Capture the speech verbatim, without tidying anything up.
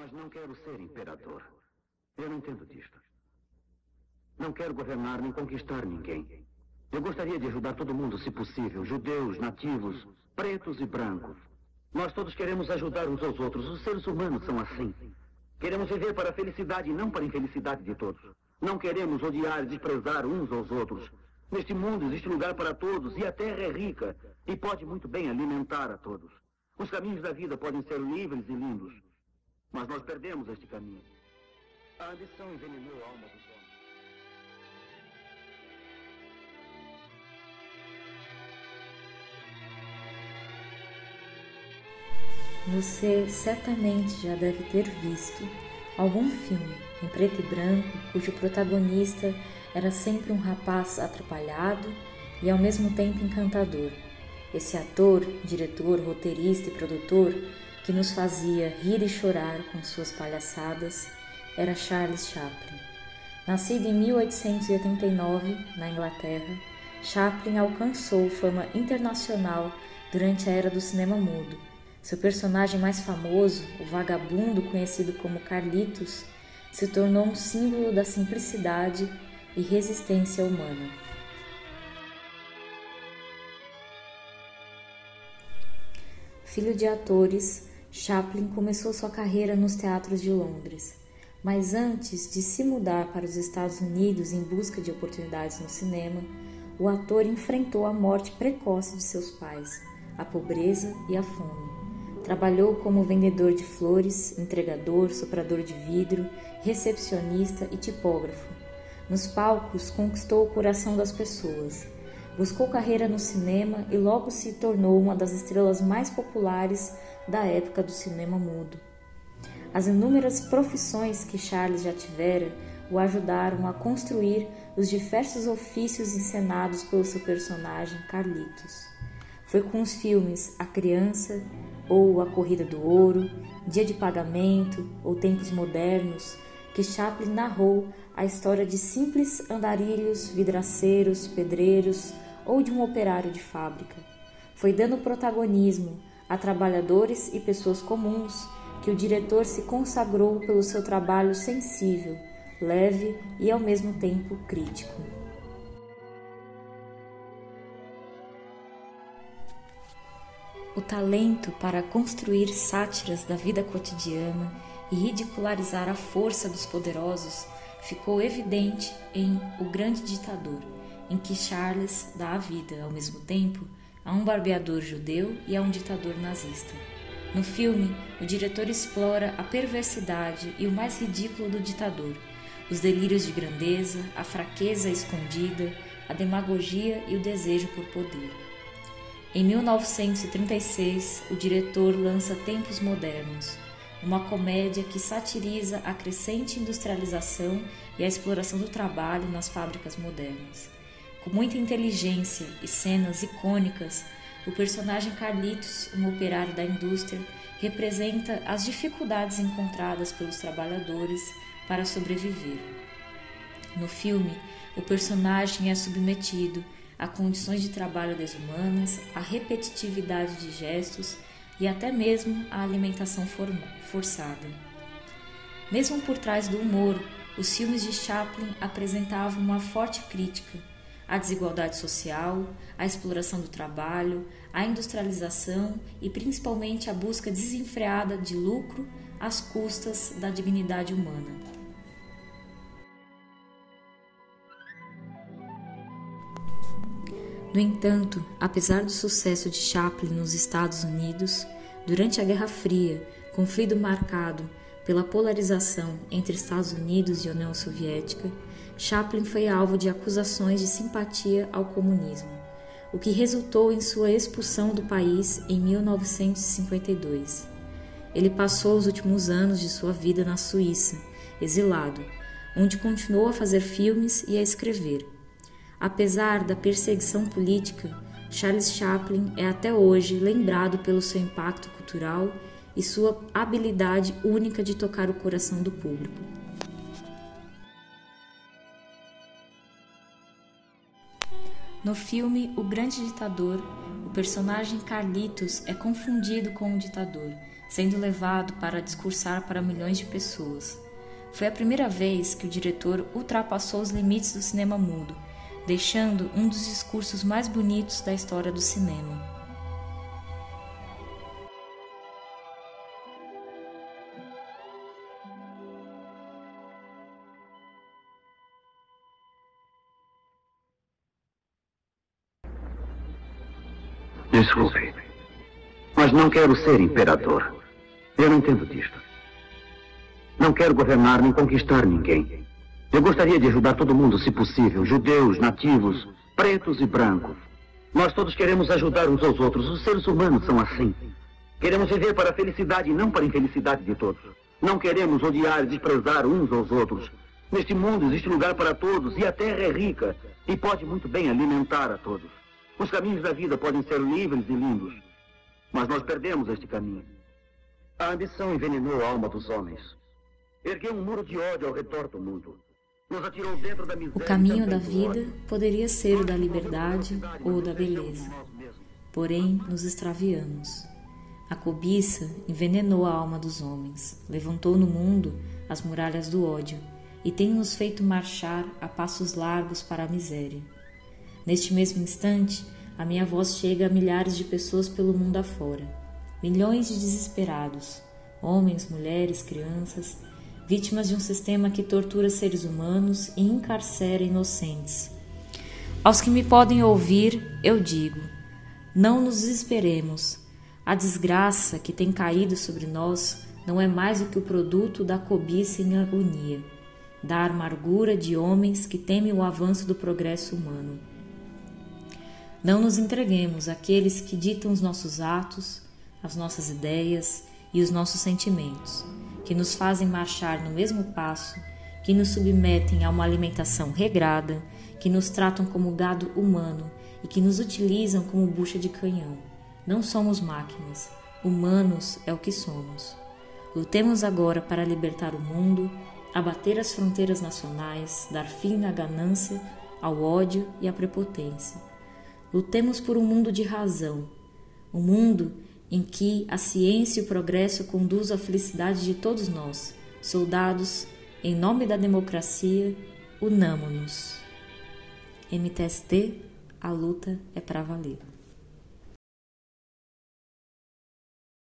Mas não quero ser imperador. Eu não entendo disto. Não quero governar nem conquistar ninguém. Eu gostaria de ajudar todo mundo, se possível. Judeus, nativos, pretos e brancos. Nós todos queremos ajudar uns aos outros. Os seres humanos são assim. Queremos viver para a felicidade e não para a infelicidade de todos. Não queremos odiar e desprezar uns aos outros. Neste mundo existe lugar para todos e a terra é rica e pode muito bem alimentar a todos. Os caminhos da vida podem ser livres e lindos, mas nós perdemos este caminho. A ambição envenenou a alma dos homens. Você certamente já deve ter visto algum filme em preto e branco cujo protagonista era sempre um rapaz atrapalhado e ao mesmo tempo encantador. Esse ator, diretor, roteirista e produtor que nos fazia rir e chorar com suas palhaçadas era Charles Chaplin. Nascido em mil oitocentos e oitenta e nove, na Inglaterra, Chaplin alcançou fama internacional durante a era do cinema mudo. Seu personagem mais famoso, o vagabundo conhecido como Carlitos, se tornou um símbolo da simplicidade e resistência humana. Filho de atores, Chaplin começou sua carreira nos teatros de Londres, mas antes de se mudar para os Estados Unidos em busca de oportunidades no cinema, o ator enfrentou a morte precoce de seus pais, a pobreza e a fome. Trabalhou como vendedor de flores, entregador, soprador de vidro, recepcionista e tipógrafo. Nos palcos, conquistou o coração das pessoas. Buscou carreira no cinema e logo se tornou uma das estrelas mais populares da época do cinema mudo. As inúmeras profissões que Charles já tivera o ajudaram a construir os diversos ofícios encenados pelo seu personagem Carlitos. Foi com os filmes A Criança, ou A Corrida do Ouro, Dia de Pagamento ou Tempos Modernos, que Chaplin narrou a história de simples andarilhos, vidraceiros, pedreiros ou de um operário de fábrica. Foi dando protagonismo a trabalhadores e pessoas comuns que o diretor se consagrou pelo seu trabalho sensível, leve e ao mesmo tempo crítico. O talento para construir sátiras da vida cotidiana e ridicularizar a força dos poderosos ficou evidente em O Grande Ditador, em que Charles dá a vida, ao mesmo tempo, a um barbeador judeu e a um ditador nazista. No filme, o diretor explora a perversidade e o mais ridículo do ditador, os delírios de grandeza, a fraqueza escondida, a demagogia e o desejo por poder. Em mil novecentos e trinta e seis, o diretor lança Tempos Modernos, uma comédia que satiriza a crescente industrialização e a exploração do trabalho nas fábricas modernas. Com muita inteligência e cenas icônicas, o personagem Carlitos, um operário da indústria, representa as dificuldades encontradas pelos trabalhadores para sobreviver. No filme, o personagem é submetido a condições de trabalho desumanas, a repetitividade de gestos e até mesmo a alimentação forçada. Mesmo por trás do humor, os filmes de Chaplin apresentavam uma forte crítica à desigualdade social, à exploração do trabalho, à industrialização e principalmente à busca desenfreada de lucro às custas da dignidade humana. No entanto, apesar do sucesso de Chaplin nos Estados Unidos, durante a Guerra Fria, conflito marcado pela polarização entre Estados Unidos e União Soviética, Chaplin foi alvo de acusações de simpatia ao comunismo, o que resultou em sua expulsão do país em mil novecentos e cinquenta e dois. Ele passou os últimos anos de sua vida na Suíça, exilado, onde continuou a fazer filmes e a escrever. Apesar da perseguição política, Charles Chaplin é até hoje lembrado pelo seu impacto cultural e sua habilidade única de tocar o coração do público. No filme O Grande Ditador, o personagem Carlitos é confundido com o ditador, sendo levado para discursar para milhões de pessoas. Foi a primeira vez que o diretor ultrapassou os limites do cinema mudo, deixando um dos discursos mais bonitos da história do cinema. Desculpe, mas não quero ser imperador. Eu não entendo disto. Não quero governar nem conquistar ninguém. Eu gostaria de ajudar todo mundo, se possível, judeus, nativos, pretos e brancos. Nós todos queremos ajudar uns aos outros. Os seres humanos são assim. Queremos viver para a felicidade e não para a infelicidade de todos. Não queremos odiar e desprezar uns aos outros. Neste mundo existe lugar para todos e a terra é rica e pode muito bem alimentar a todos. Os caminhos da vida podem ser livres e lindos, mas nós perdemos este caminho. A ambição envenenou a alma dos homens. Ergueu um muro de ódio ao redor do mundo. Nos atirou dentro da miséria. O caminho da vida poderia ser o da liberdade ou o da beleza. Porém, nos extraviamos. A cobiça envenenou a alma dos homens, levantou no mundo as muralhas do ódio e tem nos feito marchar a passos largos para a miséria. Neste mesmo instante, a minha voz chega a milhares de pessoas pelo mundo afora. Milhões de desesperados, homens, mulheres, crianças, vítimas de um sistema que tortura seres humanos e encarcera inocentes. Aos que me podem ouvir, eu digo: não nos desesperemos. A desgraça que tem caído sobre nós não é mais do que o produto da cobiça em agonia, da amargura de homens que temem o avanço do progresso humano. Não nos entreguemos àqueles que ditam os nossos atos, as nossas ideias e os nossos sentimentos, que nos fazem marchar no mesmo passo, que nos submetem a uma alimentação regrada, que nos tratam como gado humano e que nos utilizam como bucha de canhão. Não somos máquinas, humanos é o que somos. Lutemos agora para libertar o mundo, abater as fronteiras nacionais, dar fim à ganância, ao ódio e à prepotência. Lutemos por um mundo de razão, um mundo em que a ciência e o progresso conduzam à felicidade de todos nós. Soldados, em nome da democracia, unamo-nos. M T S T, a luta é para valer.